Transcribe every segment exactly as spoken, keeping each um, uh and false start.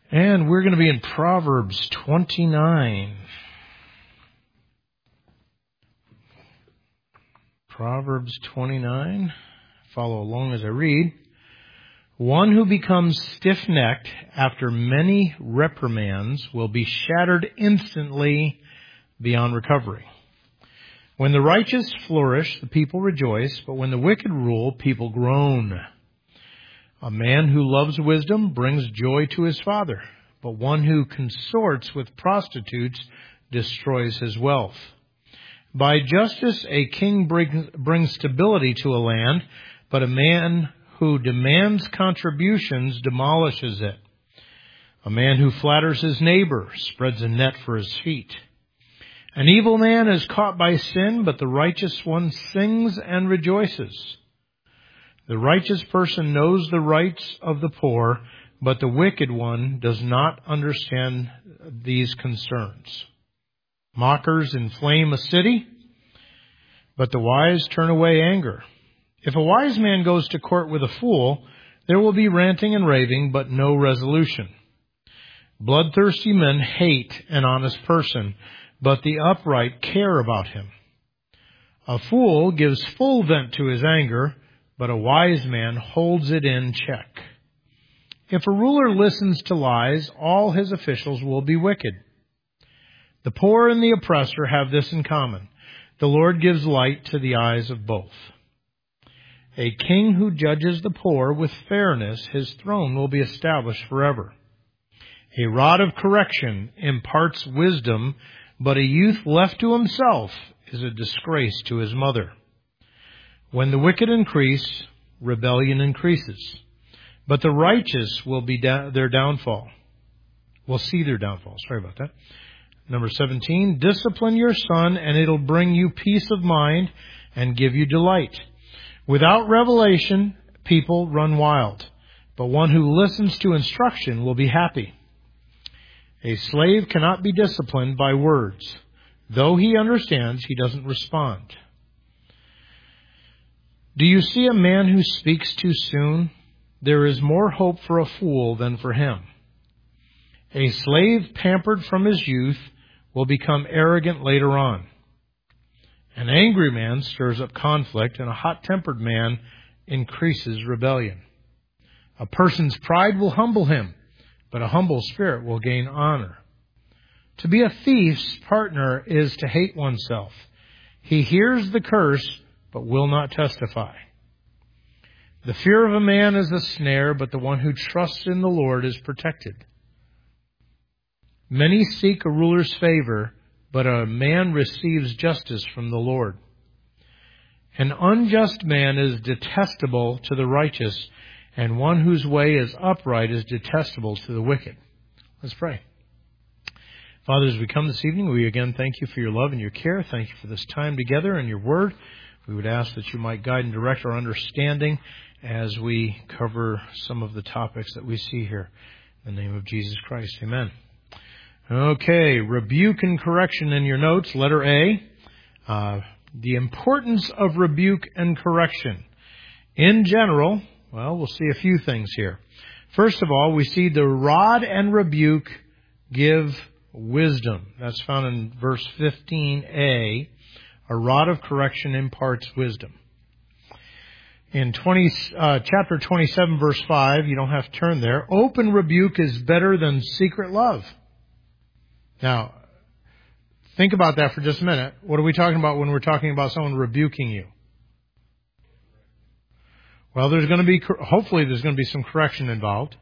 And we're going to be in Proverbs twenty-nine. Proverbs twenty-nine. Follow along as I read. One who becomes stiff-necked after many reprimands will be shattered instantly beyond recovery. When the righteous flourish, the people rejoice, but when the wicked rule, people groan. A man who loves wisdom brings joy to his father, but one who consorts with prostitutes destroys his wealth. By justice, a king brings stability to a land, but a man who demands contributions demolishes it. A man who flatters his neighbor spreads a net for his feet. An evil man is caught by sin, but the righteous one sings and rejoices. The righteous person knows the rights of the poor, but the wicked one does not understand these concerns. Mockers inflame a city, but the wise turn away anger. If a wise man goes to court with a fool, there will be ranting and raving, but no resolution. Bloodthirsty men hate an honest person, but the upright care about him. A fool gives full vent to his anger, but a wise man holds it in check. If a ruler listens to lies, all his officials will be wicked. The poor and the oppressor have this in common. The Lord gives light to the eyes of both. A king who judges the poor with fairness, his throne will be established forever. A rod of correction imparts wisdom, but a youth left to himself is a disgrace to his mother. When the wicked increase, rebellion increases, but the righteous will be da- their downfall. Will see their downfall. Sorry about that. Number seventeen, discipline your son and it'll bring you peace of mind and give you delight. Without revelation, people run wild, but one who listens to instruction will be happy. A slave cannot be disciplined by words. Though he understands, he doesn't respond. Do you see a man who speaks too soon? There is more hope for a fool than for him. A slave pampered from his youth will become arrogant later on. An angry man stirs up conflict, and a hot-tempered man increases rebellion. A person's pride will humble him, but a humble spirit will gain honor. To be a thief's partner is to hate oneself. He hears the curse, but will not testify. The fear of a man is a snare, but the one who trusts in the Lord is protected. Many seek a ruler's favor, but a man receives justice from the Lord. An unjust man is detestable to the righteous, and one whose way is upright is detestable to the wicked. Let's pray. Father, as we come this evening, we again thank you for your love and your care. Thank you for this time together and your word. We would ask that you might guide and direct our understanding as we cover some of the topics that we see here. In the name of Jesus Christ, amen. Okay, rebuke and correction in your notes. Letter A, uh, the importance of rebuke and correction. In general, well, we'll see a few things here. First of all, we see the rod and rebuke give wisdom. That's found in verse fifteen a. A rod of correction imparts wisdom. In twenty, uh, chapter twenty-seven, verse five, you don't have to turn there. Open rebuke is better than secret love. Now, think about that for just a minute. What are we talking about when we're talking about someone rebuking you? Well, there's going to be, hopefully there's going to be some correction involved.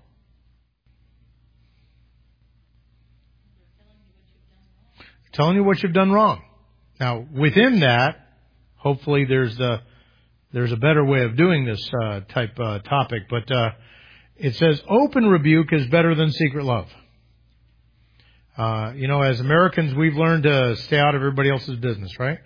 Telling you what you've done wrong. Now, within that, hopefully there's the, there's a better way of doing this uh, type uh, topic, but uh, it says open rebuke is better than secret love. Uh, you know, as Americans, we've learned to stay out of everybody else's business, right?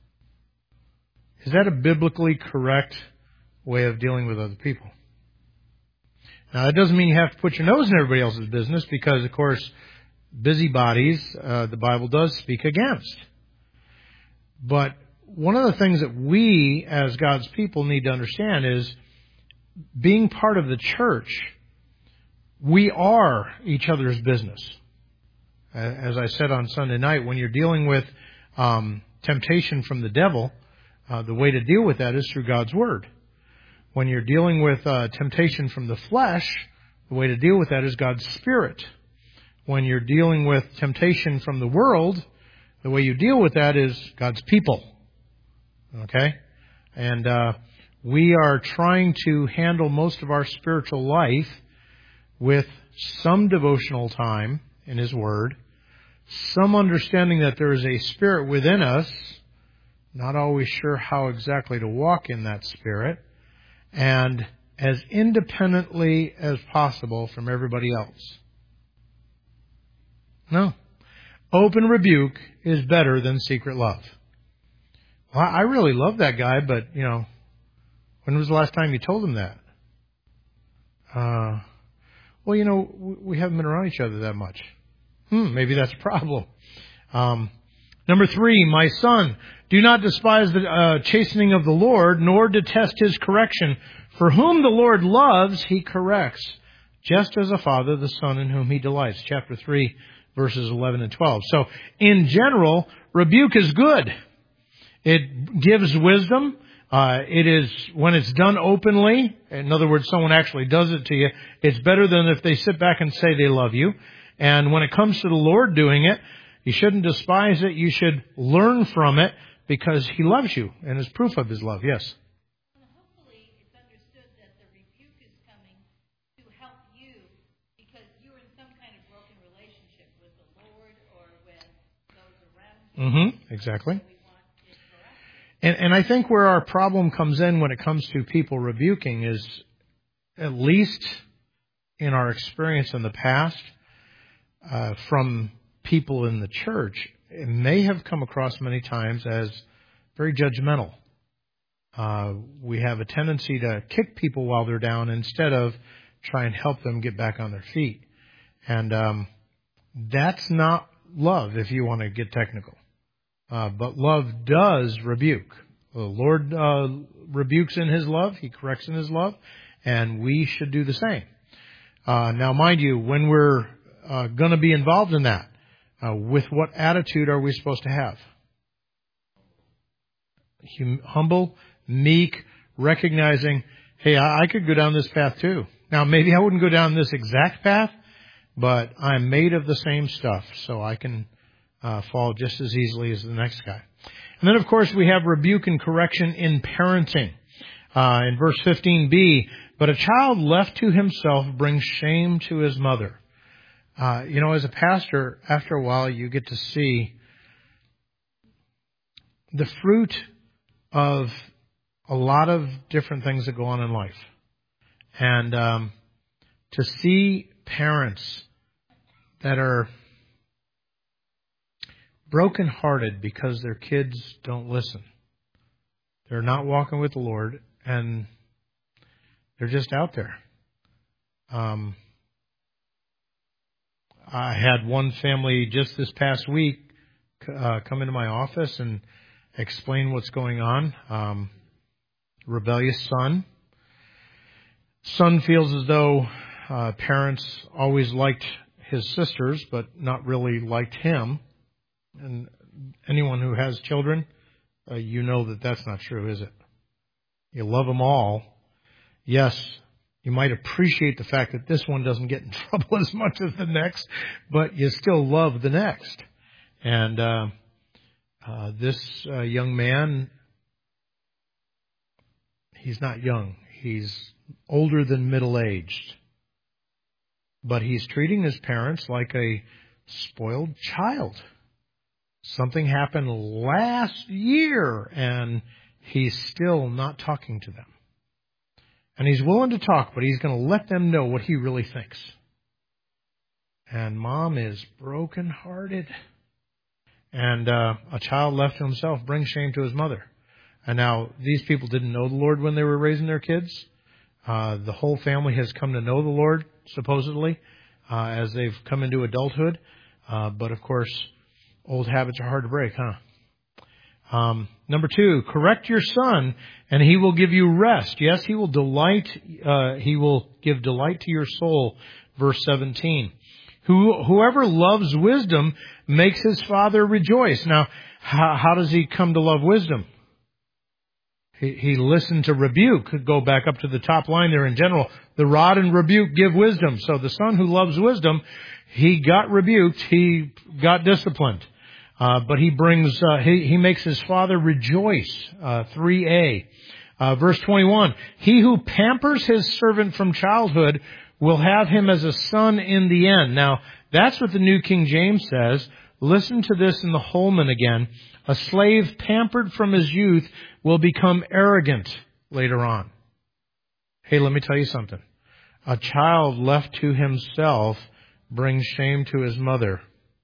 Is that a biblically correct way of dealing with other people? Now, that doesn't mean you have to put your nose in everybody else's business because, of course, busybodies, uh, the Bible does speak against. But one of the things that we, as God's people, need to understand is being part of the church, we are each other's business. As I said on Sunday night, when you're dealing with um, temptation from the devil, uh, the way to deal with that is through God's Word. When you're dealing with uh, temptation from the flesh, the way to deal with that is God's Spirit. When you're dealing with temptation from the world, the way you deal with that is God's people. Okay? And uh, we are trying to handle most of our spiritual life with some devotional time in His Word, some understanding that there is a Spirit within us, not always sure how exactly to walk in that Spirit, and as independently as possible from everybody else. No. Open rebuke is better than secret love. Well, I really love that guy, but, you know, when was the last time you told him that? Uh, well, you know, we haven't been around each other that much. Hmm, maybe that's a problem. Um, number three, my son, do not despise the uh, chastening of the Lord, nor detest His correction. For whom the Lord loves, He corrects, just as a father the son in whom He delights. Chapter three, verses eleven and twelve. So, in general, rebuke is good. It gives wisdom. Uh, it is, when it's done openly, in other words, someone actually does it to you, it's better than if they sit back and say they love you. And when it comes to the Lord doing it, you shouldn't despise it. You should learn from it because He loves you and is proof of His love. Yes? And hopefully it's understood that the rebuke is coming to help you because you're in some kind of broken relationship with the Lord or with those around you. Mm-hmm. Exactly. And, and I think where our problem comes in when it comes to people rebuking is, at least in our experience in the past, uh, from people in the church, it may have come across many times as very judgmental. Uh, we have a tendency to kick people while they're down instead of try and help them get back on their feet. And um, that's not love, if you want to get technical. Uh, but love does rebuke. The Lord uh, rebukes in His love. He corrects in His love. And we should do the same. Uh, now, mind you, when we're uh, going to be involved in that, uh, with what attitude are we supposed to have? Hum- humble, meek, recognizing, hey, I-, I could go down this path too. Now, maybe I wouldn't go down this exact path, but I'm made of the same stuff, so I can Uh, fall just as easily as the next guy. And then, of course, we have rebuke and correction in parenting. Uh, in verse fifteen b, but a child left to himself brings shame to his mother. Uh, you know, as a pastor, after a while, you get to see the fruit of a lot of different things that go on in life. And um, to see parents that are brokenhearted because their kids don't listen. They're not walking with the Lord, and they're just out there. Um, I had one family just this past week uh, come into my office and explain what's going on. Um, rebellious son. Son feels as though uh, parents always liked his sisters, but not really liked him. And anyone who has children, uh, you know that that's not true, is it? You love them all. Yes, you might appreciate the fact that this one doesn't get in trouble as much as the next, but you still love the next. And uh, uh, this uh, young man, he's not young. He's older than middle-aged. But he's treating his parents like a spoiled child. Something happened last year, and he's still not talking to them. And he's willing to talk, but he's going to let them know what he really thinks. And mom is brokenhearted. And uh, a child left to himself brings shame to his mother. And now, these people didn't know the Lord when they were raising their kids. Uh, the whole family has come to know the Lord, supposedly, uh, as they've come into adulthood. Uh, but, of course, old habits are hard to break, huh? Um, number two, correct your son, and he will give you rest. Yes, he will delight. Uh, he will give delight to your soul. Verse seventeen. Who, whoever loves wisdom makes his father rejoice. Now, how, how does he come to love wisdom? He, he listened to rebuke. Could go back up to the top line there in general. The rod and rebuke give wisdom. So the son who loves wisdom, he got rebuked. He got disciplined. Uh, but he brings, uh, he, he makes his father rejoice. Uh, three A. Uh, verse twenty-one. He who pampers his servant from childhood will have him as a son in the end. Now, that's what the New King James says. Listen to this in the Holman again. A slave pampered from his youth will become arrogant later on. Hey, let me tell you something. A child left to himself brings shame to his mother.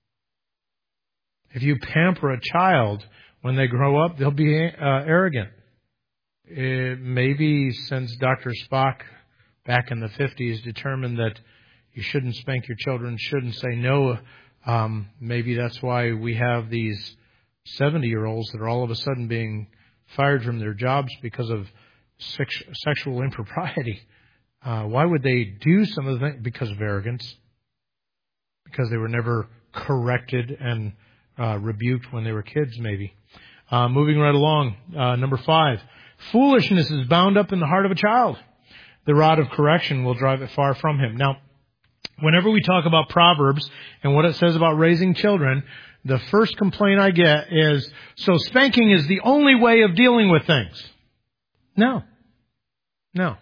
If you pamper a child, when they grow up, they'll be uh, arrogant. It maybe since Doctor Spock back in the fifties determined that you shouldn't spank your children, shouldn't say no, um, maybe that's why we have these seventy-year-olds that are all of a sudden being fired from their jobs because of sex- sexual impropriety. Uh, why would they do some of the things? Because of arrogance. Because they were never corrected and uh, rebuked when they were kids, maybe. Uh, moving right along, uh, number five. Foolishness is bound up in the heart of a child. The rod of correction will drive it far from him. Now, whenever we talk about Proverbs and what it says about raising children, the first complaint I get is, so spanking is the only way of dealing with things. No. No.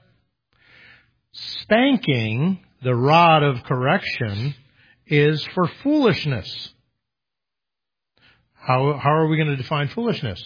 Spanking, the rod of correction, is for foolishness. How, how are we going to define foolishness?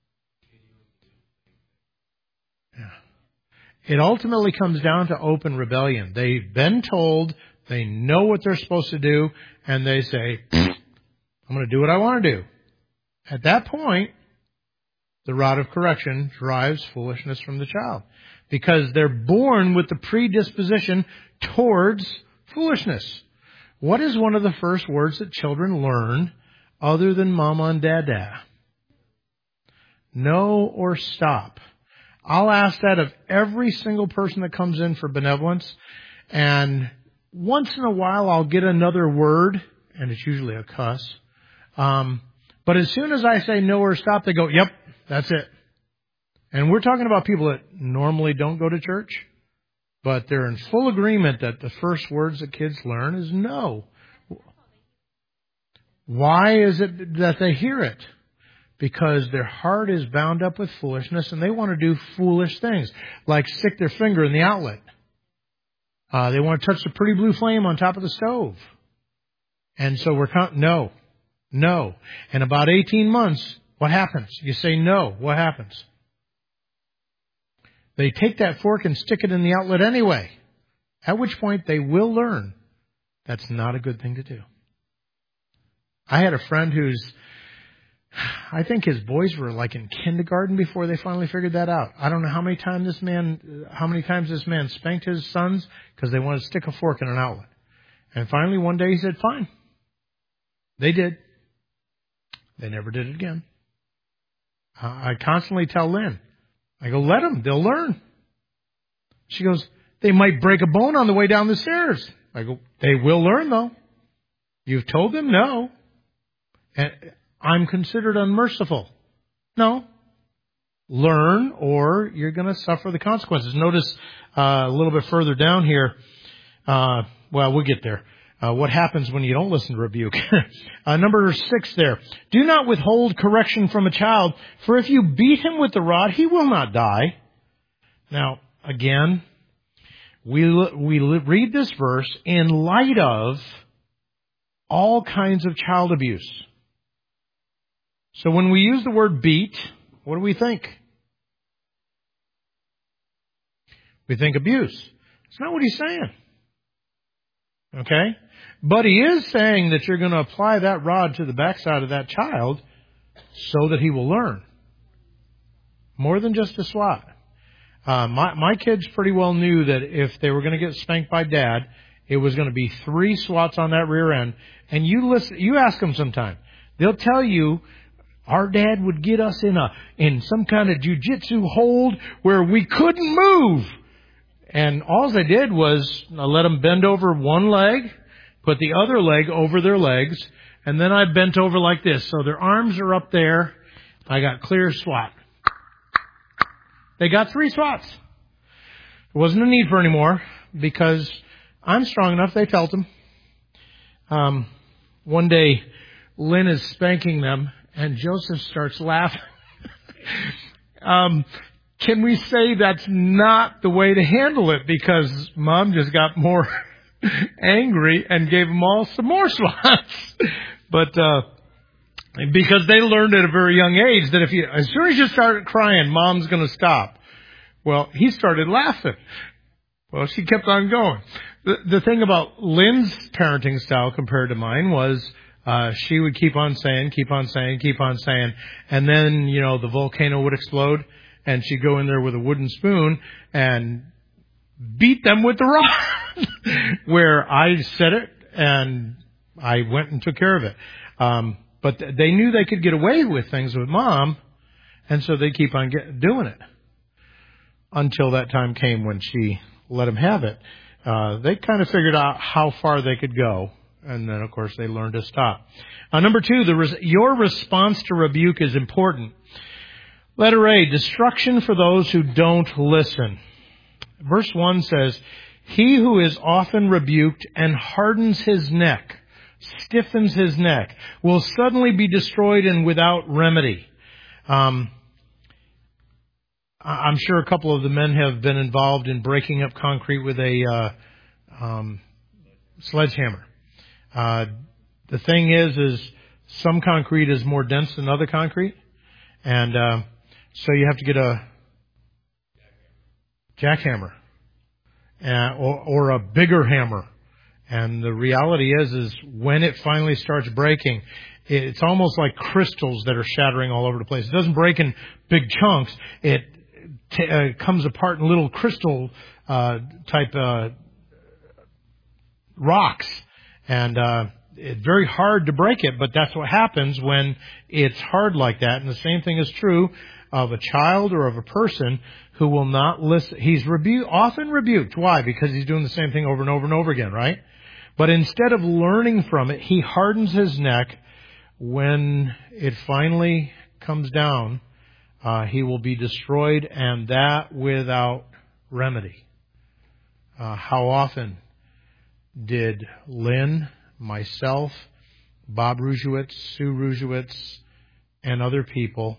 Yeah. It ultimately comes down to open rebellion. They've been told, they know what they're supposed to do, and they say, I'm going to do what I want to do. At that point, the rod of correction drives foolishness from the child. Because they're born with the predisposition towards foolishness. What is one of the first words that children learn other than mama and dada? No or stop. I'll ask that of every single person that comes in for benevolence. And once in a while I'll get another word, and it's usually a cuss. Um, but as soon as I say no or stop, they go, yep, that's it. And we're talking about people that normally don't go to church, but they're in full agreement that the first words that kids learn is no. Why is it that they hear it? Because their heart is bound up with foolishness and they want to do foolish things, like stick their finger in the outlet. Uh, they want to touch the pretty blue flame on top of the stove. And so we're, con- no, no. In about eighteen months, what happens? You say no, what happens? They take that fork and stick it in the outlet anyway. At which point they will learn that's not a good thing to do. I had a friend who's, I think his boys were like in kindergarten before they finally figured that out. I don't know how many times this man, how many times this man spanked his sons because they wanted to stick a fork in an outlet. And finally one day he said, fine. They did. They never did it again. Uh, I constantly tell Lynn, I go, let them. They'll learn. She goes, they might break a bone on the way down the stairs. I go, they will learn though. You've told them no. And I'm considered unmerciful. No. Learn or you're going to suffer the consequences. Notice uh, a little bit further down here. Uh, well, we'll get there. Uh, what happens when you don't listen to rebuke? uh, number six there. Do not withhold correction from a child, for if you beat him with the rod, he will not die. Now, again, we we read this verse in light of all kinds of child abuse. So when we use the word beat, what do we think? We think abuse. It's not what he's saying. Okay? But he is saying that you're going to apply that rod to the backside of that child so that he will learn. More than just a swat. Uh, my, my kids pretty well knew that if they were going to get spanked by dad, it was going to be three swats on that rear end. And you listen, you ask them sometime. They'll tell you Our dad would get us in a in some kind of jujitsu hold where we couldn't move. And all I did was I let them bend over one leg, put the other leg over their legs, and then I bent over like this. So their arms are up there. I got clear swat. They got three swats. There wasn't a need for any more because I'm strong enough. They felt them. Um, one day, Lynn is spanking them, and Joseph starts laughing. um, can we say that's not the way to handle it? Because Mom just got more angry and gave them all some more swats. But uh, because they learned at a very young age that if you, as soon as you start crying, Mom's going to stop. Well, he started laughing. Well, she kept on going. The, the thing about Lynn's parenting style compared to mine was uh, she would keep on saying, keep on saying, keep on saying, and then, you know, the volcano would explode, and she'd go in there with a wooden spoon and beat them with the rod. Where I said it, and I went and took care of it. Um, but th- they knew they could get away with things with Mom, and so they keep on get, doing it. Until that time came when she let them have it. Uh, they kind of figured out how far they could go. And then, of course, they learned to stop. Uh, number two, the res- your response to rebuke is important. Letter A, destruction for those who don't listen. Verse one says, he who is often rebuked and hardens his neck, stiffens his neck, will suddenly be destroyed and without remedy. Um, I'm sure a couple of the men have been involved in breaking up concrete with a uh, um, sledgehammer. Uh, the thing is, is some concrete is more dense than other concrete, and uh, so you have to get a jackhammer uh, or, or a bigger hammer. And the reality is, is when it finally starts breaking, it's almost like crystals that are shattering all over the place. It doesn't break in big chunks. It T- uh, comes apart in little crystal uh, type uh, rocks, and uh, it's very hard to break it. But that's what happens when it's hard like that. And the same thing is true of a child or of a person who will not listen. He's rebu- often rebuked. Why? Because he's doing the same thing over and over and over again, right? But instead of learning from it, he hardens his neck. When it finally comes down, Uh, he will be destroyed, and that without remedy. Uh, how often did Lynn, myself, Bob Ruzhewitz, Sue Ruzhewitz, and other people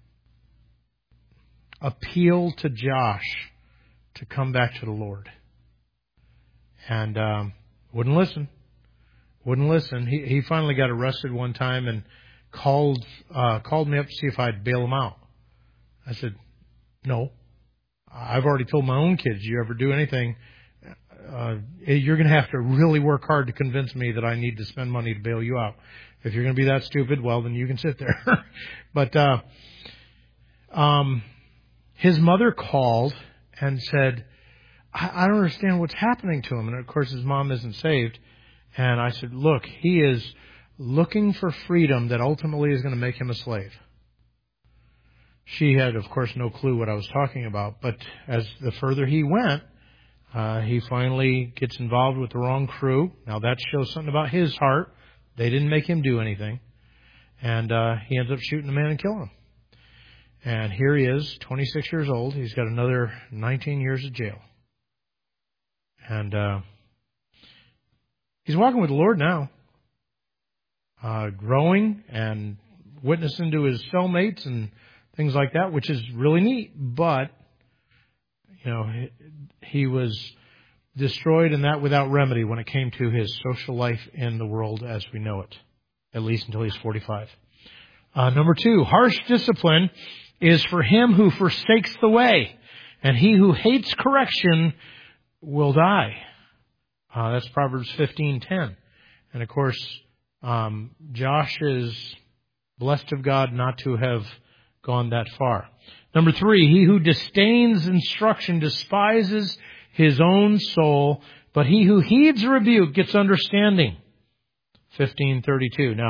appeal to Josh to come back to the Lord? And um, wouldn't listen. Wouldn't listen. He, he finally got arrested one time and called uh, called me up to see if I'd bail him out. I said, no. I've already told my own kids, you ever do anything, uh, you're going to have to really work hard to convince me that I need to spend money to bail you out. If you're going to be that stupid, well, then you can sit there. But uh, um, his mother called and said, I, I don't understand what's happening to him. And, of course, his mom isn't saved. And I said, look, he is looking for freedom that ultimately is going to make him a slave. She had, of course, no clue what I was talking about. But as the further he went, uh, he finally gets involved with the wrong crew. Now, that shows something about his heart. They didn't make him do anything. And uh, he ends up shooting a man and killing him. And here he is, twenty-six years old. He's got another nineteen years of jail. And uh, he's walking with the Lord now, uh, growing and witnessing to his cellmates and things like that, which is really neat. But, you know, he was destroyed, and that without remedy when it came to his social life in the world as we know it, at least until he's forty-five. Uh, number two, harsh discipline is for him who forsakes the way, and he who hates correction will die. Uh, that's Proverbs fifteen ten. And, of course, um, Josh is blessed of God not to have gone that far. Number three, he who disdains instruction despises his own soul, but he who heeds rebuke gets understanding. fifteen thirty-two. Now,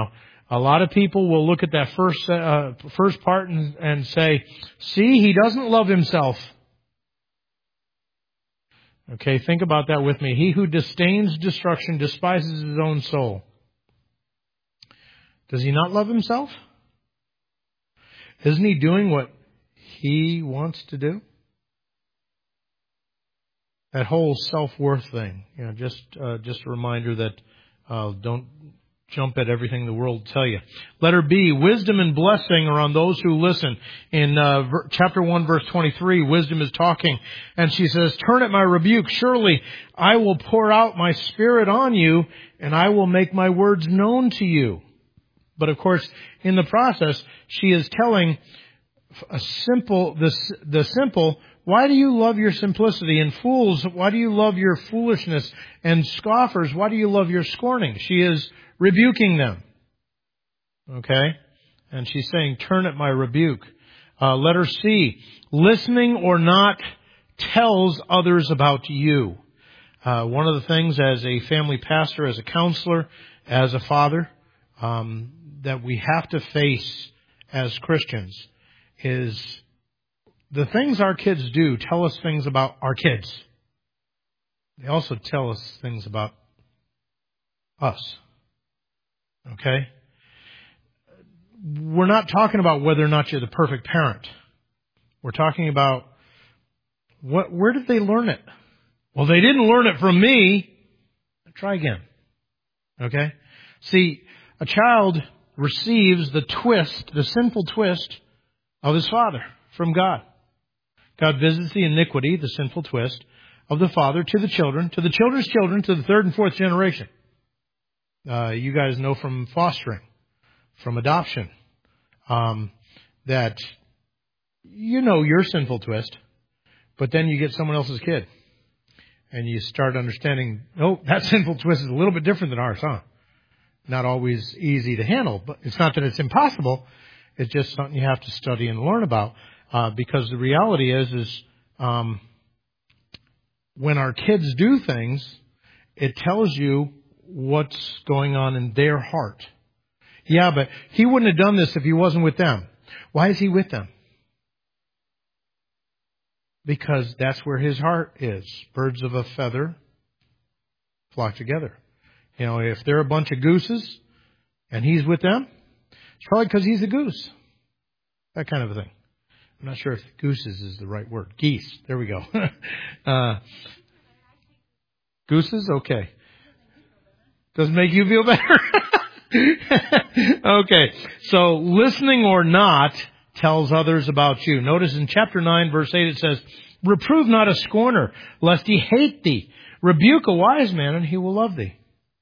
A lot of people will look at that first uh, first part and, and say, see, he doesn't love himself. Okay, think about that with me. He who disdains destruction despises his own soul. Does he not love himself? Isn't he doing what he wants to do? That whole self-worth thing, you know, just uh, just a reminder that uh, don't jump at everything the world will tell you. Letter B, wisdom and blessing are on those who listen. In uh, ver- chapter one, verse twenty-three, wisdom is talking, and she says, turn at my rebuke. Surely I will pour out my spirit on you, and I will make my words known to you. But of course, in the process, she is telling a simple, the, the simple, why do you love your simplicity? And fools, why do you love your foolishness? And scoffers, why do you love your scorning? She is rebuking them. Okay? And she's saying, turn at my rebuke. Uh, letter C, listening or not tells others about you. Uh, one of the things as a family pastor, as a counselor, as a father, um, that we have to face as Christians is the things our kids do tell us things about our kids. They also tell us things about us. Okay? We're not talking about whether or not you're the perfect parent. We're talking about what, where did they learn it? Well, they didn't learn it from me. Try again. Okay? See, a child receives the twist, the sinful twist of his father from God. God visits the iniquity, the sinful twist of the father to the children, to the children's children, to the third and fourth generation. Uh, you guys know from fostering, from adoption, um, that you know your sinful twist, but then you get someone else's kid. And you start understanding, oh, that sinful twist is a little bit different than ours, huh? Not always easy to handle, but it's not that it's impossible. It's just something you have to study and learn about. Uh, because the reality is, is um, when our kids do things, it tells you what's going on in their heart. Yeah, but he wouldn't have done this if he wasn't with them. Why is he with them? Because that's where his heart is. Birds of a feather flock together. You know, if they're a bunch of gooses and he's with them, it's probably because he's a goose. That kind of a thing. I'm not sure if gooses is the right word. Geese. There we go. uh, gooses? Okay. Doesn't make you feel better? Okay. So listening or not tells others about you. Notice in chapter nine, verse eight, it says, reprove not a scorner, lest he hate thee. Rebuke a wise man, and he will love thee.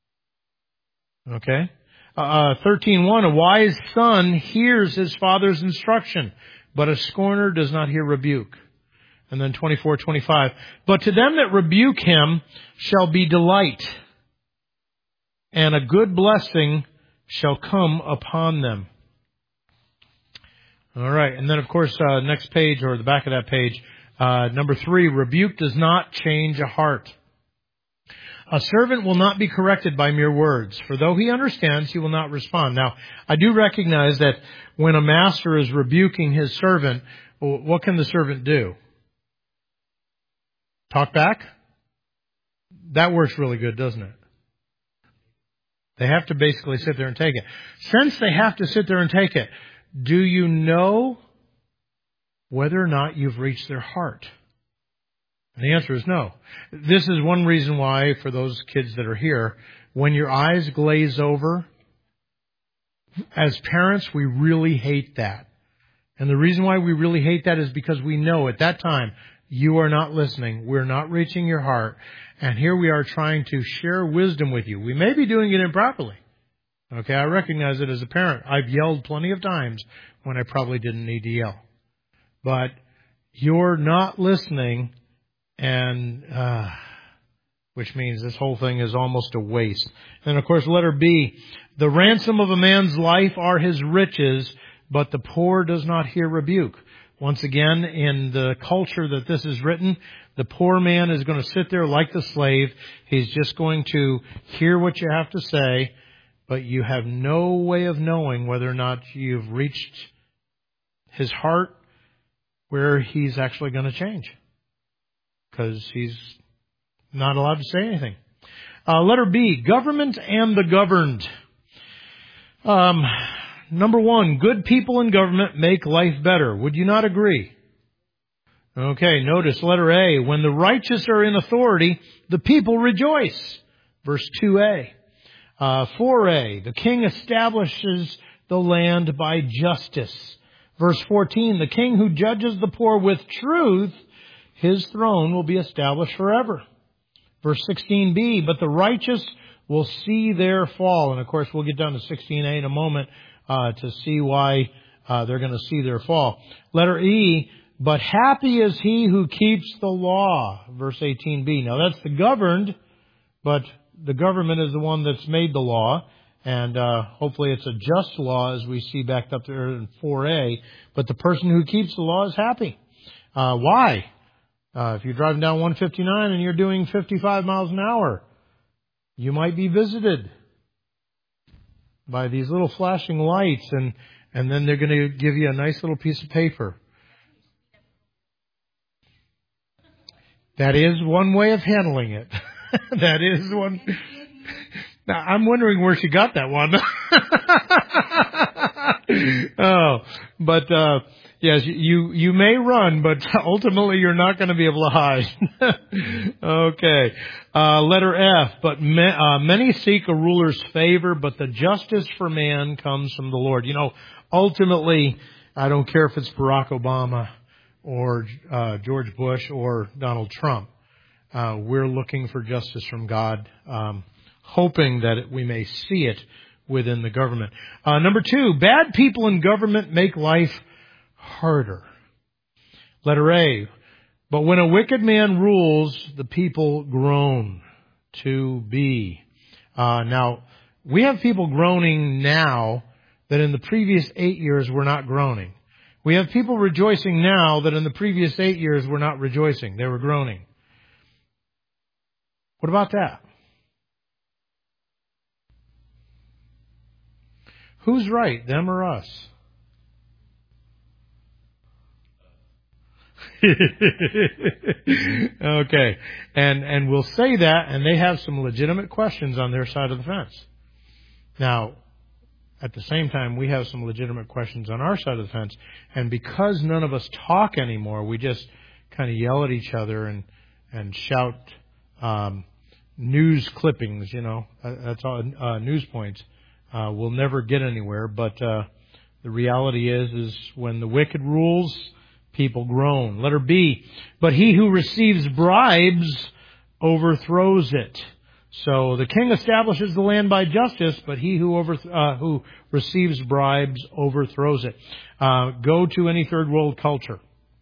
Okay? Uh, thirteen one, a wise son hears his father's instruction, but a scorner does not hear rebuke. And then twenty-four twenty-five, but to them that rebuke him shall be delight, and a good blessing shall come upon them. All right. And then, of course, uh, next page or the back of that page, uh, number three, rebuke does not change a heart. A servant will not be corrected by mere words, for though he understands, he will not respond. Now, I do recognize that when a master is rebuking his servant, what can the servant do? Talk back? That works really good, doesn't it? They have to basically sit there and take it. Since they have to sit there and take it, do you know whether or not you've reached their heart? And the answer is no. This is one reason why, for those kids that are here, when your eyes glaze over, as parents, we really hate that. And the reason why we really hate that is because we know at that time, you are not listening. We're not reaching your heart. And here we are trying to share wisdom with you. We may be doing it improperly. Okay, I recognize it as a parent. I've yelled plenty of times when I probably didn't need to yell. But you're not listening, and uh, which means this whole thing is almost a waste. And of course, letter B, the ransom of a man's life are his riches, but the poor does not hear rebuke. Once again, in the culture that this is written, the poor man is going to sit there like the slave. He's just going to hear what you have to say, but you have no way of knowing whether or not you've reached his heart where he's actually going to change, because he's not allowed to say anything. Uh, letter B, government and the governed. Um, number one, good people in government make life better. Would you not agree? Okay, notice letter A, when the righteous are in authority, the people rejoice. Verse two A. Uh, four A, the king establishes the land by justice. Verse fourteen, the king who judges the poor with truth, his throne will be established forever. Verse sixteen B, but the righteous will see their fall. And of course, we'll get down to sixteen A in a moment uh, to see why uh, they're going to see their fall. Letter E, but happy is he who keeps the law. Verse eighteen B. Now that's the governed, but the government is the one that's made the law. And uh, hopefully it's a just law, as we see back up there in four A. But the person who keeps the law is happy. Uh, why? Uh, if you're driving down one fifty-nine and you're doing fifty-five miles an hour, you might be visited by these little flashing lights, and, and then they're going to give you a nice little piece of paper. That is one way of handling it. That is one. Now, I'm wondering where she got that one. Oh, but, uh, yes, you, you may run, but ultimately you're not going to be able to hide. Okay. Uh, letter F, but ma- uh, many seek a ruler's favor, but the justice for man comes from the Lord. You know, ultimately, I don't care if it's Barack Obama or uh, George Bush or Donald Trump. Uh, we're looking for justice from God, um, hoping that it, we may see it within the government. Uh, number two, bad people in government make life harder. Letter A, but when a wicked man rules, the people groan. To be. Uh, now, we have people groaning now that in the previous eight years were not groaning. We have people rejoicing now that in the previous eight years were not rejoicing. They were groaning. What about that? Who's right, them or us? Okay. And, and we'll say that, and they have some legitimate questions on their side of the fence. Now, at the same time, we have some legitimate questions on our side of the fence. And because none of us talk anymore, we just kind of yell at each other and, and shout, um, news clippings, you know, that's all, uh, news points. Uh, we'll never get anywhere, but, uh, the reality is, is when the wicked rules, people groan. Letter B, but he who receives bribes overthrows it. So the king establishes the land by justice, but he who over, uh, who receives bribes overthrows it. Uh, go to any third world culture.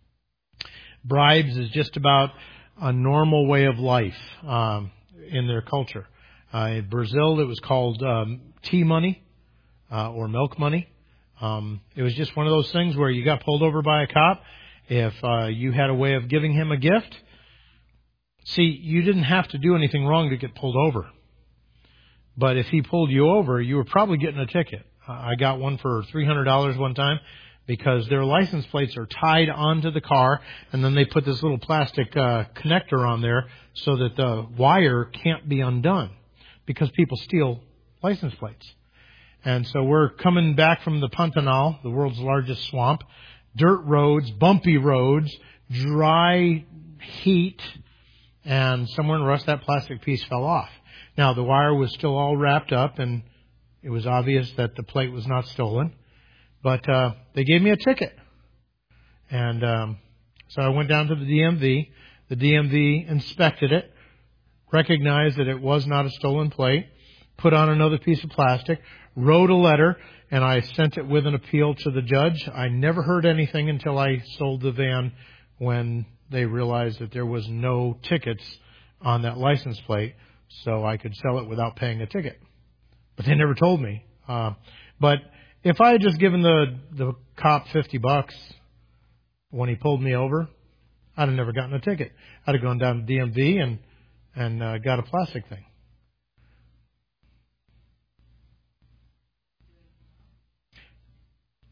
Bribes is just about a normal way of life um, in their culture. Uh, in Brazil, it was called um, tea money uh, or milk money. Um, it was just one of those things where you got pulled over by a cop. If uh, you had a way of giving him a gift, see, you didn't have to do anything wrong to get pulled over. But if he pulled you over, you were probably getting a ticket. Uh, I got one for three hundred dollars one time because their license plates are tied onto the car, and then they put this little plastic uh, connector on there so that the wire can't be undone because people steal license plates. And so we're coming back from the Pantanal, the world's largest swamp, dirt roads, bumpy roads, dry heat, and somewhere in the rust that plastic piece fell off. Now, the wire was still all wrapped up, and it was obvious that the plate was not stolen. But uh, they gave me a ticket. And um, so I went down to the D M V. The D M V inspected it, recognized that it was not a stolen plate, put on another piece of plastic, wrote a letter, and I sent it with an appeal to the judge. I never heard anything until I sold the van when they realized that there was no tickets on that license plate, so I could sell it without paying a ticket. But they never told me. Uh, but if I had just given the, the cop fifty bucks when he pulled me over, I'd have never gotten a ticket. I'd have gone down to D M V and, and uh, got a plastic thing.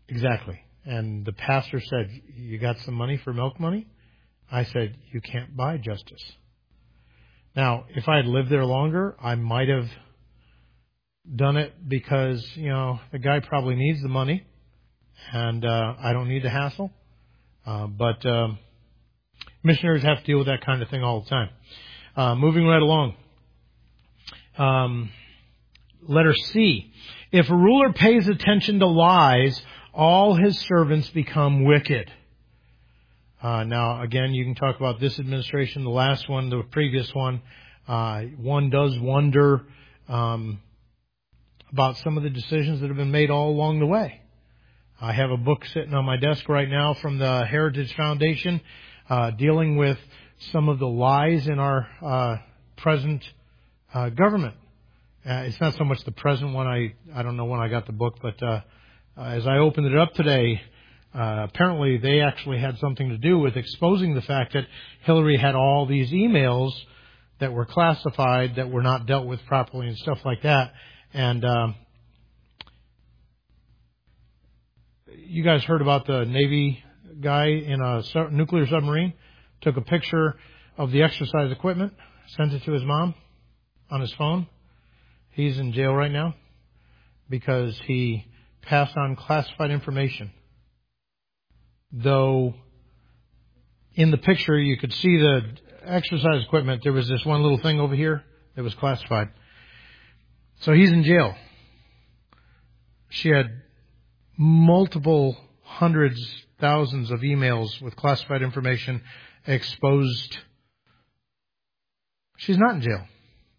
Exactly. And the pastor said, you got some money for milk money? I said, you can't buy justice. Now, if I had lived there longer, I might have done it because, you know, the guy probably needs the money, and uh, I don't need the hassle. Uh, but um, missionaries have to deal with that kind of thing all the time. Uh, moving right along. Um, letter C. If a ruler pays attention to lies, all his servants become wicked. Uh, now, again, you can talk about this administration, the last one, the previous one. Uh, one does wonder um, about some of the decisions that have been made all along the way. I have a book sitting on my desk right now from the Heritage Foundation uh, dealing with some of the lies in our uh, present uh, government. Uh, it's not so much the present one. I, I don't know when I got the book, but uh, uh, as I opened it up today, Uh, apparently they actually had something to do with exposing the fact that Hillary had all these emails that were classified, that were not dealt with properly and stuff like that. And um, you guys heard about the Navy guy in a su- nuclear submarine, took a picture of the exercise equipment, sent it to his mom on his phone. He's in jail right now because he passed on classified information. Though in the picture you could see the exercise equipment, there was this one little thing over here that was classified. So he's in jail. She had multiple hundreds, thousands of emails with classified information exposed. She's not in jail.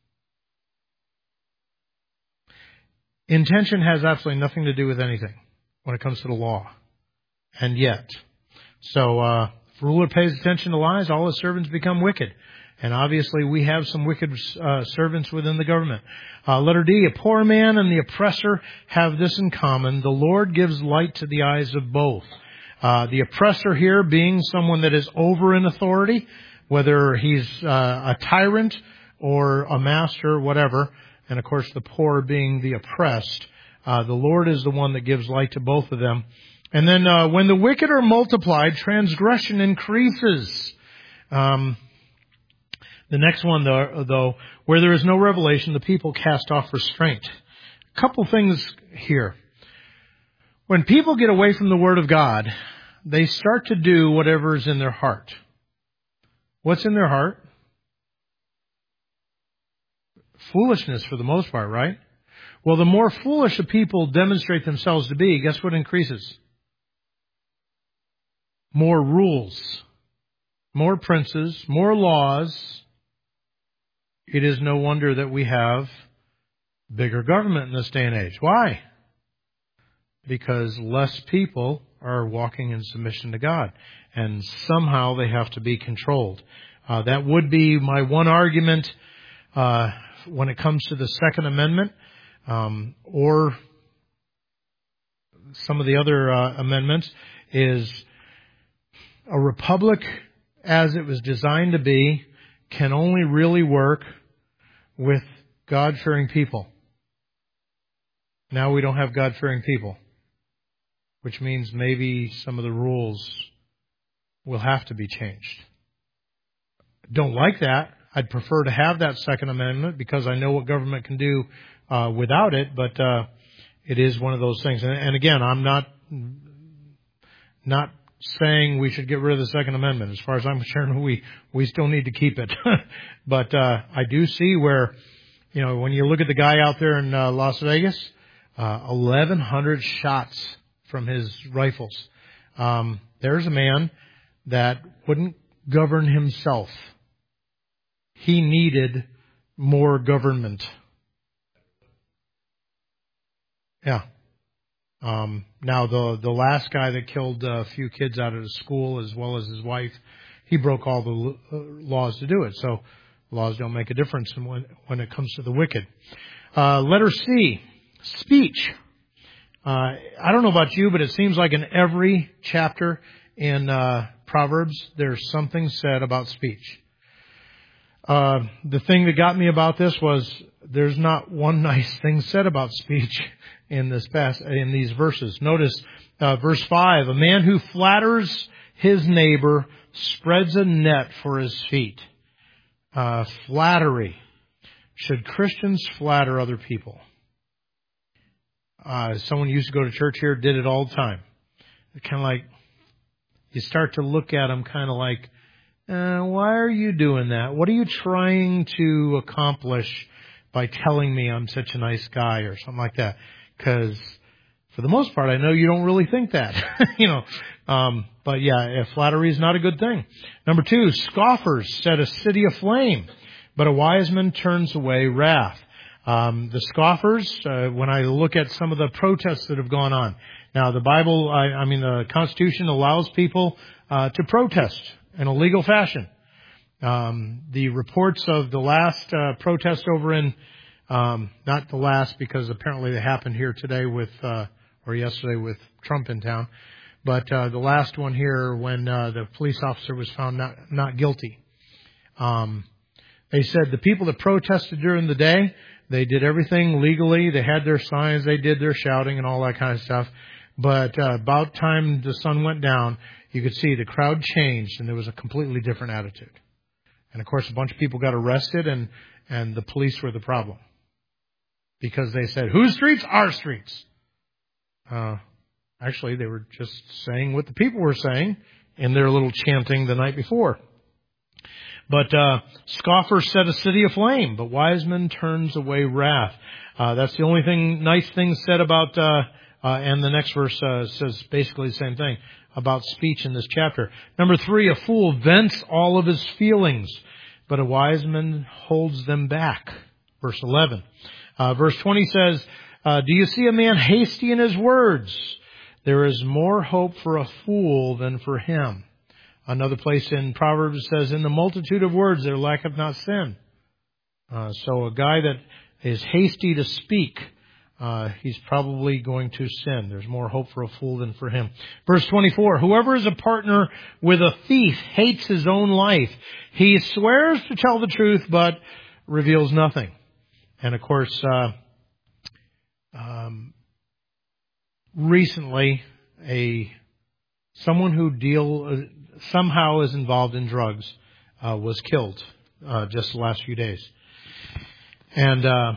Intention has absolutely nothing to do with anything when it comes to the law. And yet, so uh, if a ruler pays attention to lies, all his servants become wicked. And obviously we have some wicked uh, servants within the government. Uh, letter D, a poor man and the oppressor have this in common. The Lord gives light to the eyes of both. Uh, the oppressor here being someone that is over in authority, whether he's uh, a tyrant or a master, whatever. And of course the poor being the oppressed. Uh, the Lord is the one that gives light to both of them. And then uh, when the wicked are multiplied, transgression increases. Um, the next one, though, though, where there is no revelation, the people cast off restraint. A couple things here. When people get away from the Word of God, they start to do whatever is in their heart. What's in their heart? Foolishness for the most part, right? Well, the more foolish a people demonstrate themselves to be, guess what increases? More rules, more princes, more laws. It is no wonder that we have bigger government in this day and age. Why? Because less people are walking in submission to God, and somehow they have to be controlled. Uh, that would be my one argument uh, when it comes to the Second Amendment, um, or some of the other uh, amendments, is a republic, as it was designed to be, can only really work with God-fearing people. Now we don't have God-fearing people, which means maybe some of the rules will have to be changed. Don't like that. I'd prefer to have that Second Amendment because I know what government can do uh, without it, but uh, it is one of those things. And, and again, I'm not not saying we should get rid of the Second Amendment. As far as I'm concerned, we, we still need to keep it. But uh, I do see where, you know, when you look at the guy out there in uh, Las Vegas, uh, eleven hundred shots from his rifles. Um, there's a man that wouldn't govern himself. He needed more government. Yeah. Um, now, the the last guy that killed a few kids out of the school, as well as his wife, he broke all the uh, laws to do it. So laws don't make a difference when when it comes to the wicked. Uh, letter C, speech. Uh, I don't know about you, but it seems like in every chapter in uh, Proverbs, there's something said about speech. Uh, the thing that got me about this was there's not one nice thing said about speech in this past, in these verses. Notice uh, verse five, a man who flatters his neighbor spreads a net for his feet. Uh, flattery. Should Christians flatter other people? Uh, someone used to go to church here, did it all the time. Kind of like, you start to look at them kind of like, uh, why are you doing that? What are you trying to accomplish by telling me I'm such a nice guy or something like that? Because for the most part, I know you don't really think that, you know. Um, but yeah, flattery is not a good thing. Number two, scoffers set a city aflame, but a wise man turns away wrath. Um, the scoffers, uh, when I look at some of the protests that have gone on. Now, the Bible, I, I mean, the Constitution allows people uh, to protest in a legal fashion. Um, the reports of the last uh, protest over in, um, not the last because apparently they happened here today with, uh, or yesterday with Trump in town, but uh, the last one here when uh, the police officer was found not, not guilty. Um, they said the people that protested during the day, they did everything legally. They had their signs, they did their shouting and all that kind of stuff. But uh, about time the sun went down, you could see the crowd changed and there was a completely different attitude. And of course, a bunch of people got arrested and, and the police were the problem. Because they said, whose streets? Our streets. Uh, actually, they were just saying what the people were saying in their little chanting the night before. But uh, scoffers set a city aflame, but wise man turns away wrath. Uh, that's the only thing, nice thing said about, uh, uh, and the next verse uh, says basically the same thing about speech in this chapter. Number three, a fool vents all of his feelings, but a wise man holds them back. Verse eleven. Uh, verse twenty says, uh, do you see a man hasty in his words? There is more hope for a fool than for him. Another place in Proverbs says, in the multitude of words there lacketh not sin. Uh, so a guy that is hasty to speak, uh, he's probably going to sin. There's more hope for a fool than for him. Verse twenty-four, whoever is a partner with a thief hates his own life. He swears to tell the truth, but reveals nothing. And of course, uh, um, recently, a someone who deal uh, somehow is involved in drugs uh, was killed uh, just the last few days. And uh,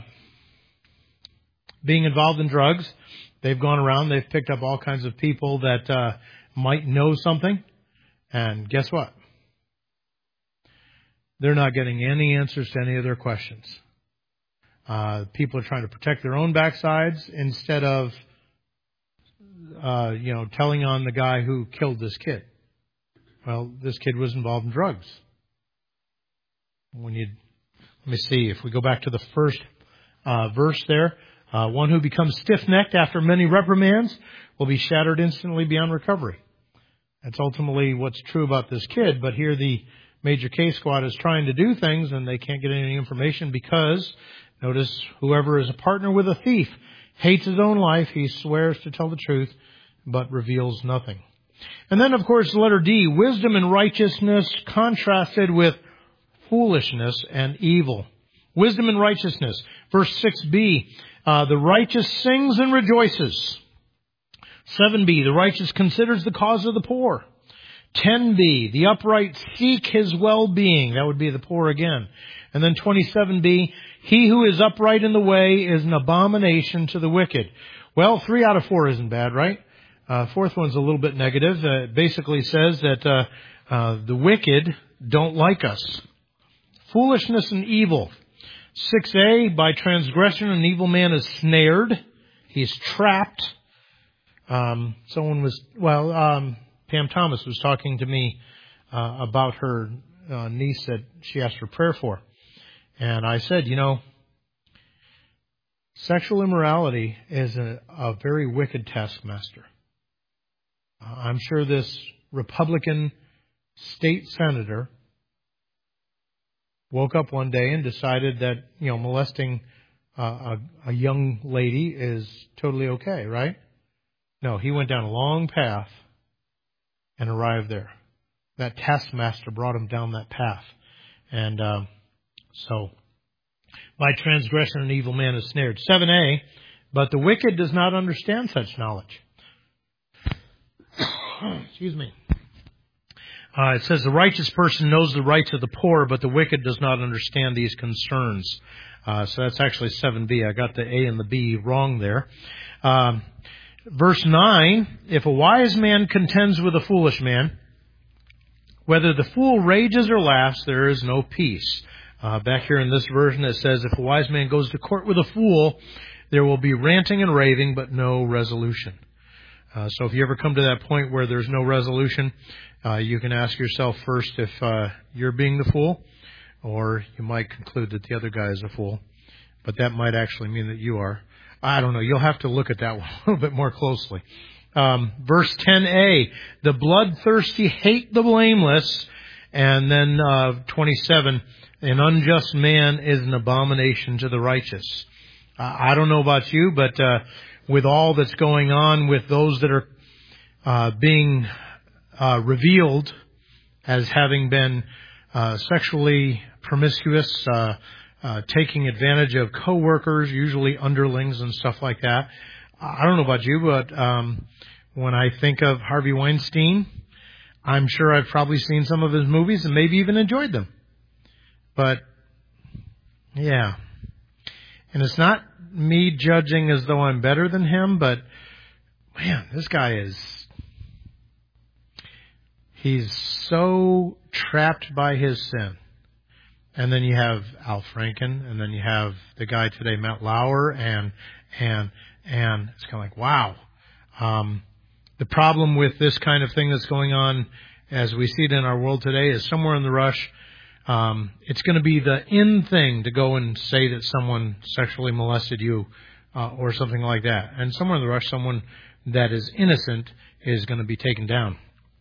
being involved in drugs, they've gone around, they've picked up all kinds of people that uh, might know something. And guess what? They're not getting any answers to any of their questions. Uh, people are trying to protect their own backsides instead of, uh, you know, telling on the guy who killed this kid. Well, this kid was involved in drugs. When you, let me see, if we go back to the first uh, verse there, uh, one who becomes stiff-necked after many reprimands will be shattered instantly beyond recovery. That's ultimately what's true about this kid, but here the Major K Squad is trying to do things and they can't get any information because, notice, whoever is a partner with a thief hates his own life. He swears to tell the truth, but reveals nothing. And then, of course, letter D, wisdom and righteousness contrasted with foolishness and evil. Wisdom and righteousness. Verse six b, uh, the righteous sings and rejoices. seven b, the righteous considers the cause of the poor. ten b, the upright seek his well-being. That would be the poor again. And then twenty-seven b, he who is upright in the way is an abomination to the wicked. Well, three out of four isn't bad, right? Uh, fourth one's a little bit negative. Uh, it basically says that uh, uh, the wicked don't like us. Foolishness and evil. six a, by transgression an evil man is snared. He's trapped. Um, someone was, well, um, Pam Thomas was talking to me uh, about her uh, niece that she asked for prayer for. And I said, you know, sexual immorality is a, a very wicked taskmaster. Uh, I'm sure this Republican state senator woke up one day and decided that, you know, molesting uh, a, a young lady is totally okay, right? No, he went down a long path and arrived there. That taskmaster brought him down that path. And uh, So, by transgression an evil man is snared. seven a, but the wicked does not understand such knowledge. Excuse me. Uh, it says the righteous person knows the rights of the poor, but the wicked does not understand these concerns. Uh, so that's actually seven b. I got the A and the B wrong there. Um, verse nine, if a wise man contends with a foolish man, whether the fool rages or laughs, there is no peace. Uh, back here in this version it says, if a wise man goes to court with a fool, there will be ranting and raving, but no resolution. Uh, so if you ever come to that point where there's no resolution, uh, you can ask yourself first if uh, you're being the fool, or you might conclude that the other guy is a fool. But that might actually mean that you are. I don't know. You'll have to look at that one a little bit more closely. Um, verse ten a, the bloodthirsty hate the blameless. And then uh, twenty-seven, an unjust man is an abomination to the righteous. Uh, I don't know about you, but uh, with all that's going on with those that are uh, being uh, revealed as having been uh, sexually promiscuous, uh, uh, taking advantage of coworkers, usually underlings and stuff like that. I don't know about you, but um, when I think of Harvey Weinstein, I'm sure I've probably seen some of his movies and maybe even enjoyed them. But, yeah. And it's not me judging as though I'm better than him, but, man, this guy is, he's so trapped by his sin. And then you have Al Franken, and then you have the guy today, Matt Lauer, and, and, and it's kind of like, wow. Um, the problem with this kind of thing that's going on as we see it in our world today is somewhere in the rush, um, it's going to be the in thing to go and say that someone sexually molested you, uh, or something like that. And somewhere in the rush, someone that is innocent is going to be taken down.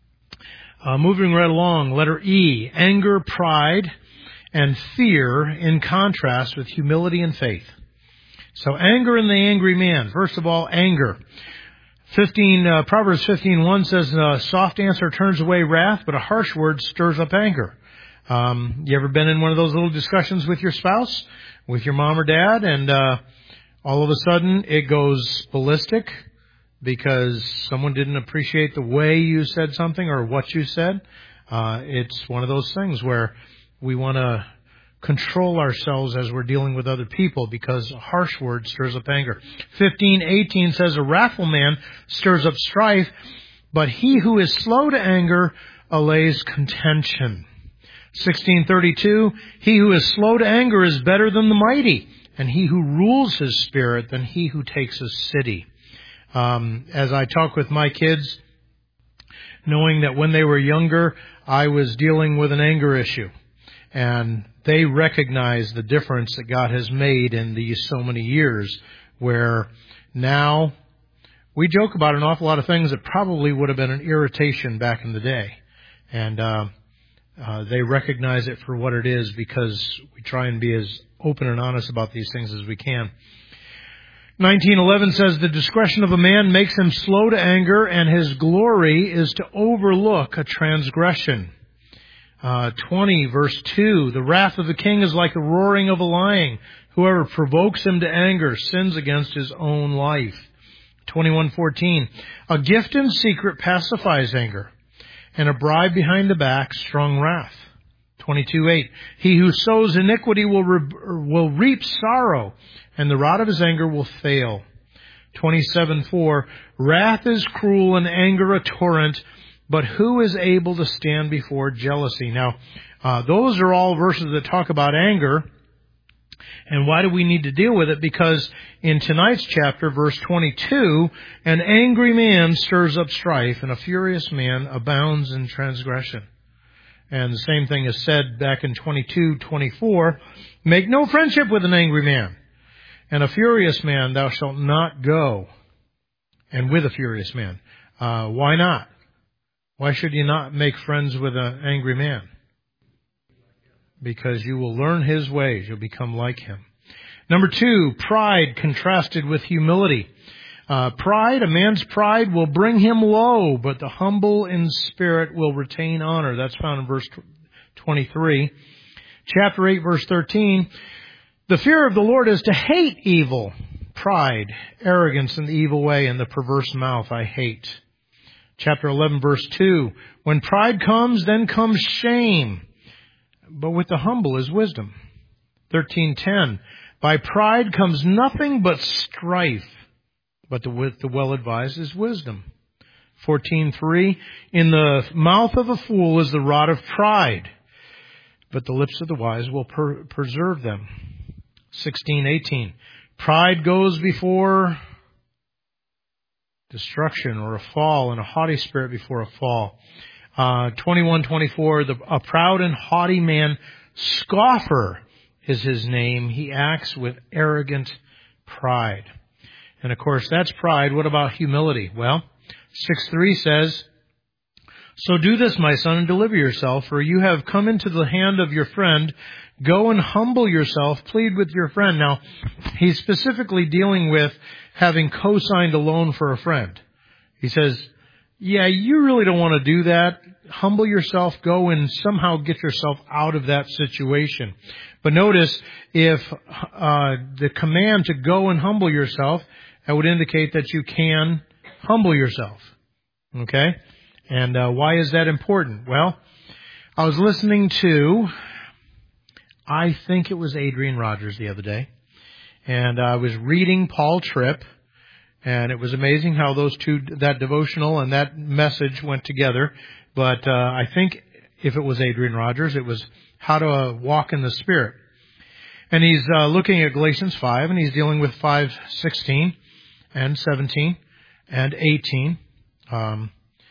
Uh, moving right along, letter E, anger, pride, and fear in contrast with humility and faith. So anger in the angry man. First of all, anger. Fifteen uh, Proverbs fifteen one says, a soft answer turns away wrath, but a harsh word stirs up anger. Um, you ever been in one of those little discussions with your spouse, with your mom or dad, and uh, all of a sudden it goes ballistic because someone didn't appreciate the way you said something or what you said? Uh, it's one of those things where we want to control ourselves as we're dealing with other people because a harsh word stirs up anger. fifteen eighteen says, a wrathful man stirs up strife, but he who is slow to anger allays contention. sixteen thirty-two, he who is slow to anger is better than the mighty, and he who rules his spirit than he who takes a city. Um, as I talk with my kids, knowing that when they were younger, I was dealing with an anger issue. And they recognize the difference that God has made in these so many years, where now we joke about an awful lot of things that probably would have been an irritation back in the day. And uh, uh, they recognize it for what it is because we try and be as open and honest about these things as we can. nineteen eleven says, the discretion of a man makes him slow to anger, and his glory is to overlook a transgression. Uh, twenty, verse two, the wrath of the king is like the roaring of a lion. Whoever provokes him to anger sins against his own life. twenty-one fourteen, a gift in secret pacifies anger, and a bribe behind the back, strong wrath. twenty-two eight, he who sows iniquity will re- will reap sorrow, and the rod of his anger will fail. twenty-seven four, wrath is cruel and anger a torrent, but who is able to stand before jealousy? Now, uh, those are all verses that talk about anger. And why do we need to deal with it? Because in tonight's chapter, verse twenty-two, an angry man stirs up strife, and a furious man abounds in transgression. And the same thing is said back in twenty-two twenty-four, make no friendship with an angry man, and a furious man thou shalt not go. And with a furious man. Uh, why not? Why should you not make friends with an angry man? Because you will learn his ways. You'll become like him. Number two, pride contrasted with humility. Uh, pride, a man's pride will bring him low, but the humble in spirit will retain honor. That's found in verse twenty-three. Chapter eight, verse thirteen, the fear of the Lord is to hate evil, pride, arrogance, and the evil way, and the perverse mouth I hate. Chapter eleven, verse two, when pride comes, then comes shame, but with the humble is wisdom. thirteen ten, by pride comes nothing but strife, but the, with the well-advised is wisdom. fourteen three, in the mouth of a fool is the rod of pride, but the lips of the wise will per- preserve them. sixteen eighteen, pride goes before destruction or a fall, and a haughty spirit before a fall. Uh, twenty-one twenty-four, the, a proud and haughty man, scoffer is his name. He acts with arrogant pride. And of course, that's pride. What about humility? Well, six three says, so do this, my son, and deliver yourself, for you have come into the hand of your friend. Go and humble yourself, plead with your friend. Now, he's specifically dealing with having co-signed a loan for a friend. He says, yeah, you really don't want to do that. Humble yourself, go and somehow get yourself out of that situation. But notice, if uh, the command to go and humble yourself, that would indicate that you can humble yourself. Okay? And uh, why is that important? Well, I was listening to, I think it was Adrian Rogers the other day, and I was reading Paul Tripp, and it was amazing how those two, that devotional and that message went together. But uh, I think if it was Adrian Rogers, it was how to uh, walk in the Spirit. And he's uh, looking at Galatians five, and he's dealing with five sixteen and seventeen and eighteen. Um,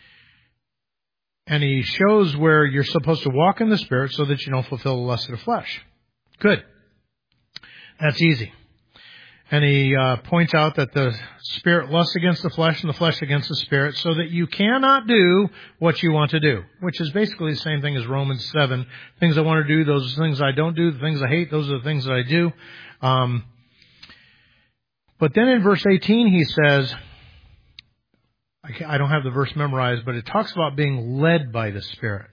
and he shows where you're supposed to walk in the Spirit so that you don't fulfill the lust of the flesh. Good. That's easy. And he uh, points out that the Spirit lusts against the flesh and the flesh against the Spirit, so that you cannot do what you want to do, which is basically the same thing as Romans seven. Things I want to do, those are things I don't do. The things I hate, those are the things that I do. Um, but then in verse eighteen he says, I don't have the verse memorized, but it talks about being led by the Spirit.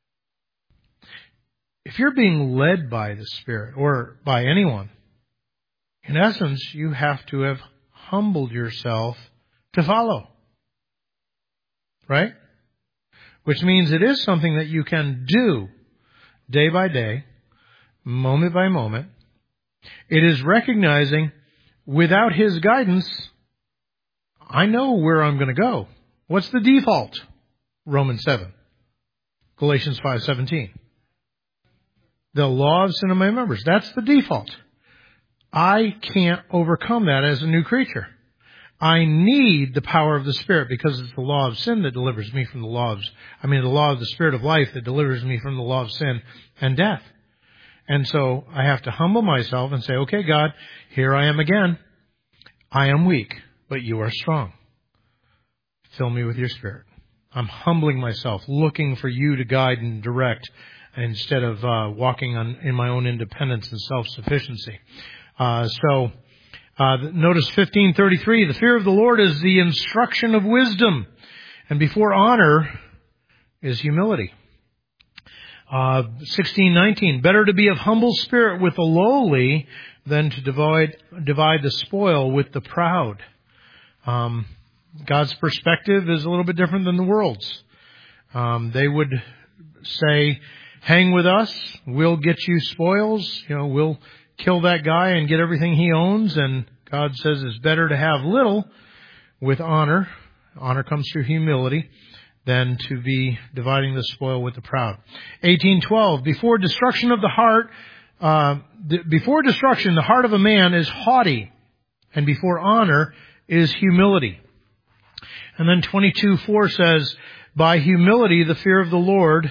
If you're being led by the Spirit, or by anyone, in essence, you have to have humbled yourself to follow. Right? Which means it is something that you can do day by day, moment by moment. It is recognizing without His guidance, I know where I'm going to go. What's the default? Romans seven. Galatians five seventeen. The law of sin in my members. That's the default. I can't overcome that as a new creature. I need the power of the Spirit, because it's the law of sin that delivers me from the law of, I mean, the law of the Spirit of life that delivers me from the law of sin and death. And so I have to humble myself and say, okay, God, here I am again. I am weak, but you are strong. Fill me with your Spirit. I'm humbling myself, looking for you to guide and direct instead of uh, walking on, in my own independence and self-sufficiency. Uh, so, uh, notice fifteen thirty-three, the fear of the Lord is the instruction of wisdom, and before honor is humility. Uh, sixteen nineteen, better to be of humble spirit with the lowly than to divide, divide the spoil with the proud. Um, God's perspective is a little bit different than the world's. Um, they would say, hang with us, we'll get you spoils, you know, we'll kill that guy and get everything he owns. And God says it's better to have little with honor. Honor comes through humility than to be dividing the spoil with the proud. eighteen twelve, before destruction of the heart, uh, th- before destruction, the heart of a man is haughty, and before honor is humility. And then twenty-two four says, by humility, the fear of the Lord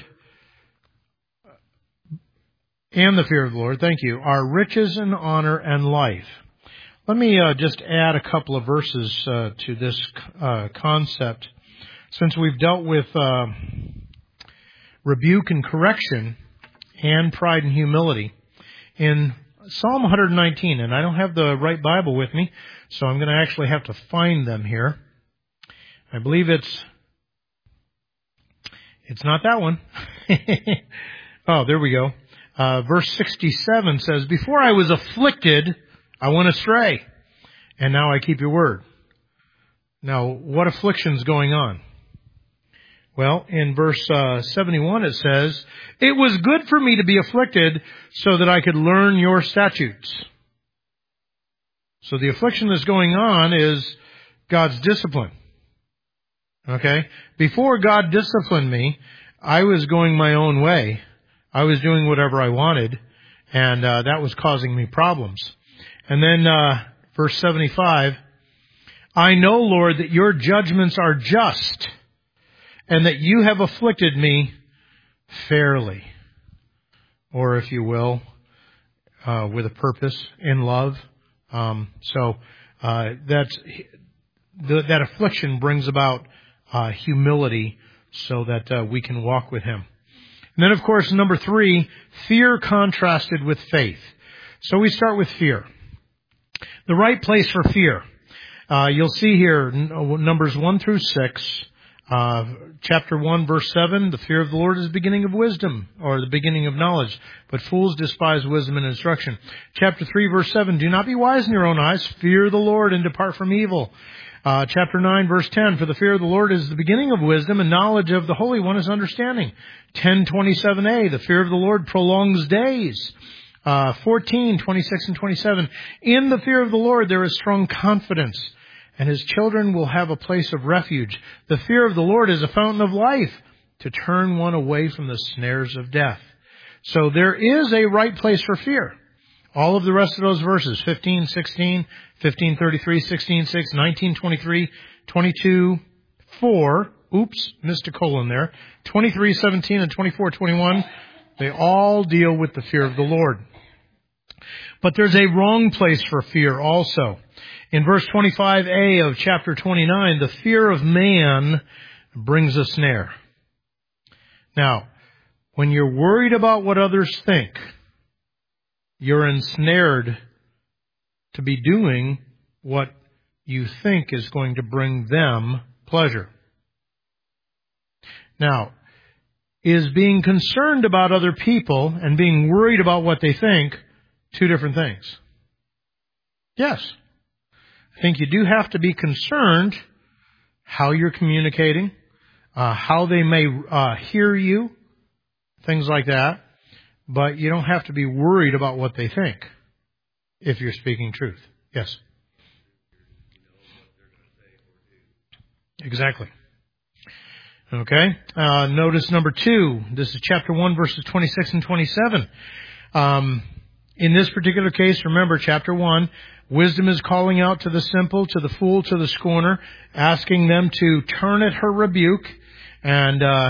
and the fear of the Lord, thank you, are riches and honor and life. Let me uh, just add a couple of verses uh, to this uh, concept. Since we've dealt with uh, rebuke and correction and pride and humility, in Psalm one nineteen, and I don't have the right Bible with me, so I'm going to actually have to find them here. I believe it's, it's not that one. Oh, there we go. Uh, verse sixty-seven says, before I was afflicted, I went astray, and now I keep your word. Now, what affliction's going on? Well, in verse uh, seventy-one it says, it was good for me to be afflicted so that I could learn your statutes. So the affliction that's going on is God's discipline. Okay? Before God disciplined me, I was going my own way. I was doing whatever I wanted, and uh, that was causing me problems. And then uh, verse seventy-five, I know, Lord, that your judgments are just, and that you have afflicted me fairly. Or, if you will, uh, with a purpose, in love. Um, so uh, that's the, that affliction brings about uh, humility so that uh, we can walk with Him. And then, of course, number three, fear contrasted with faith. So we start with fear. The right place for fear. Uh, you'll see here, Numbers one through six, uh, chapter one, verse seven, the fear of the Lord is the beginning of wisdom, or the beginning of knowledge, but fools despise wisdom and instruction. Chapter three, verse seven, do not be wise in your own eyes, fear the Lord and depart from evil. Uh, chapter nine, verse ten, for the fear of the Lord is the beginning of wisdom, and knowledge of the Holy One is understanding. ten twenty-seven a, the fear of the Lord prolongs days. Uh, fourteen, twenty-six and twenty-seven, in the fear of the Lord there is strong confidence, and His children will have a place of refuge. The fear of the Lord is a fountain of life, to turn one away from the snares of death. So there is a right place for fear. All of the rest of those verses, fifteen, sixteen, fifteen, thirty-three, sixteen, six, nineteen, twenty-three, twenty-two, four, oops, missed a colon there, twenty-three, seventeen, and twenty-four, twenty-one, they all deal with the fear of the Lord. But there's a wrong place for fear also. In verse twenty-five a of chapter twenty-nine, the fear of man brings a snare. Now, when you're worried about what others think, you're ensnared to be doing what you think is going to bring them pleasure. Now, is being concerned about other people and being worried about what they think two different things? Yes. I think you do have to be concerned how you're communicating, uh, how they may uh, hear you, things like that. But you don't have to be worried about what they think if you're speaking truth. Yes. Exactly. Okay. Uh, notice number two. This is chapter one, verses twenty-six and twenty-seven. Um, in this particular case, remember chapter one, wisdom is calling out to the simple, to the fool, to the scorner, asking them to turn at her rebuke. And uh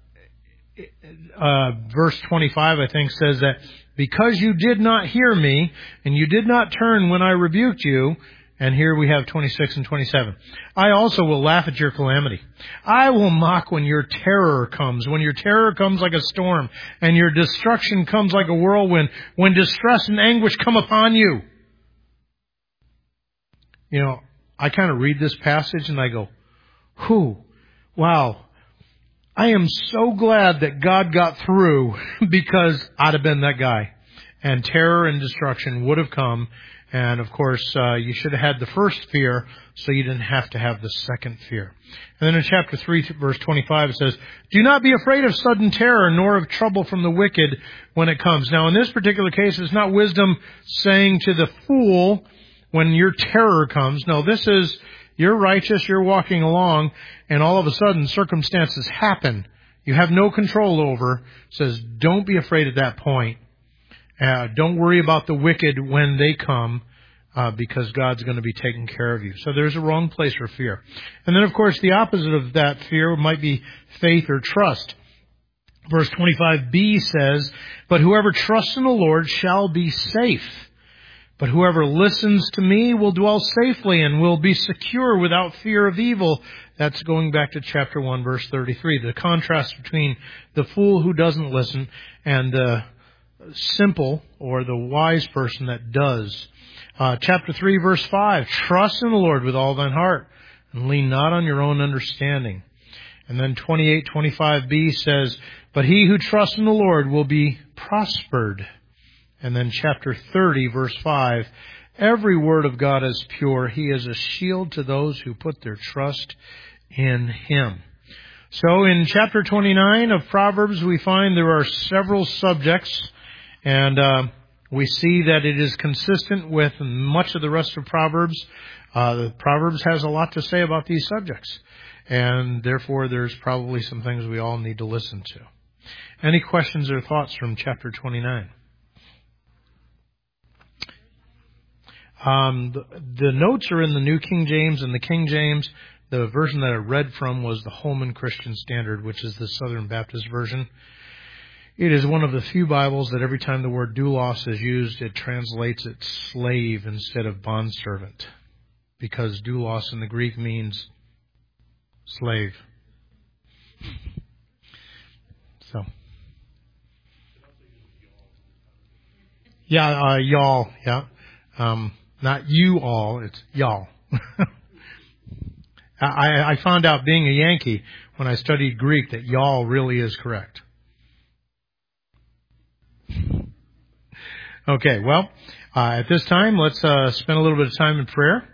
Uh, verse twenty-five, I think, says that because you did not hear me and you did not turn when I rebuked you, and here we have twenty-six and twenty-seven. I also will laugh at your calamity. I will mock when your terror comes, when your terror comes like a storm and your destruction comes like a whirlwind, when distress and anguish come upon you. You know, I kind of read this passage and I go, whew, wow. I am so glad that God got through because I'd have been that guy. And terror and destruction would have come. And, of course, uh, you should have had the first fear so you didn't have to have the second fear. And then in chapter three, verse twenty-five, it says, do not be afraid of sudden terror, nor of trouble from the wicked when it comes. Now, in this particular case, it's not wisdom saying to the fool when your terror comes. No, this is... You're righteous, you're walking along, and all of a sudden circumstances happen you have no control over. It says, don't be afraid at that point. Uh, don't worry about the wicked when they come, uh, because God's going to be taking care of you. So there's a wrong place for fear. And then, of course, the opposite of that fear might be faith or trust. Verse twenty-five b says, but whoever trusts in the Lord shall be safe. But whoever listens to me will dwell safely and will be secure without fear of evil. That's going back to chapter one, verse thirty-three. The contrast between the fool who doesn't listen and the simple or the wise person that does. Uh, chapter three, verse five. Trust in the Lord with all thine heart and lean not on your own understanding. And then twenty-eight, twenty-five b says, But he who trusts in the Lord will be prospered. And then chapter thirty, verse five, every word of God is pure. He is a shield to those who put their trust in him. So in chapter twenty-nine of Proverbs, we find there are several subjects, and uh, we see that it is consistent with much of the rest of Proverbs. Uh, the Proverbs has a lot to say about these subjects, and therefore there's probably some things we all need to listen to. Any questions or thoughts from chapter twenty-nine? Um, the, the notes are in the New King James and the King James. The version that I read from was the Holman Christian Standard, which is the Southern Baptist version. It is one of the few Bibles that every time the word doulos is used, it translates it slave instead of bondservant, because doulos in the Greek means slave. So, yeah, uh, y'all, yeah. Um, not you all, it's y'all. I, I found out, being a Yankee, when I studied Greek, that y'all really is correct. Okay, well, uh, at this time, let's uh, spend a little bit of time in prayer.